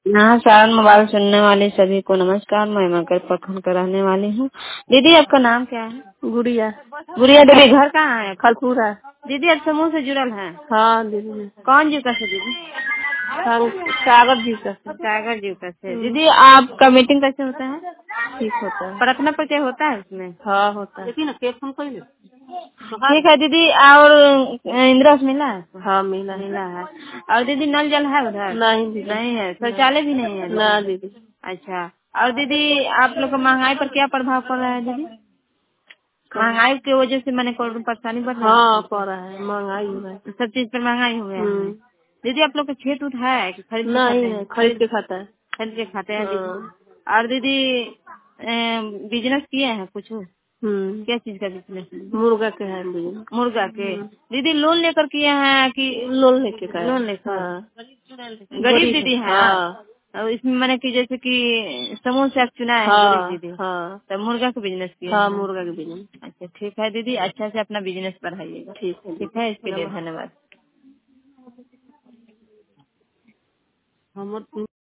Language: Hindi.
यहाँ सारण मोबाइल सुनने वाले सभी को नमस्कार। मैं मकर प्रखंड का रहने वाली हूँ। दीदी आपका नाम क्या है? गुड़िया। गुड़िया देवी, घर कहाँ है? खलपुरा। दीदी आप समूह से जुड़ल हैं? हाँ दीदी। कौन जीव का से दीदी? सागर जी का। टाइगर जीव का से। दीदी आपका मीटिंग कैसे होता है? ठीक होता है। प्रार्थना परिचय होता है इसमें? हाँ होता है। ठीक है दीदी। और इंदिरा मिला है आपको? हाँ मिला है। मिला है। और दीदी नल जल है उधर? नहीं दीदी। नहीं है। शौचालय भी नहीं है ना दीदी? दीदी। अच्छा। और दीदी आप लोग को महंगाई पर क्या प्रभाव पड़ रहा है दीदी? महंगाई की वजह से मैंने कोई परेशानी बढ़ रही हाँ है? पड़ रहा है, महंगाई हो रहा है। सब चीज पर महंगाई हो गया है। दीदी आप लोग का खेत उत है कि खरीद के खाते नहीं हैं? है, खरीद के खाता है। खरीद के खाते हैं दीदी। हाँ। और दीदी बिजनेस किए हैं कुछ? क्या चीज का बिजनेस? मुर्गा के है बिजनेस। मुर्गा के। दीदी लोन लेकर किए हैं कि? लोन लेके का है। लोन लेकर। हाँ। गरीब दीदी है आप? हाँ। और इसमें मैंने कि जैसे कि समूह से आप चुना है गरीब हाँ। दीदी, हाँ। तब मुर्गा का बिजनेस किए हाँ हैं? मुर्गा के बिजनेस। अच्छा ठीक है दीदी, अच्छा से अपना बिजनेस बढ़ाइएगा। ठीक है ठीक है, इसके दीदी। लिए धन्यवाद। हम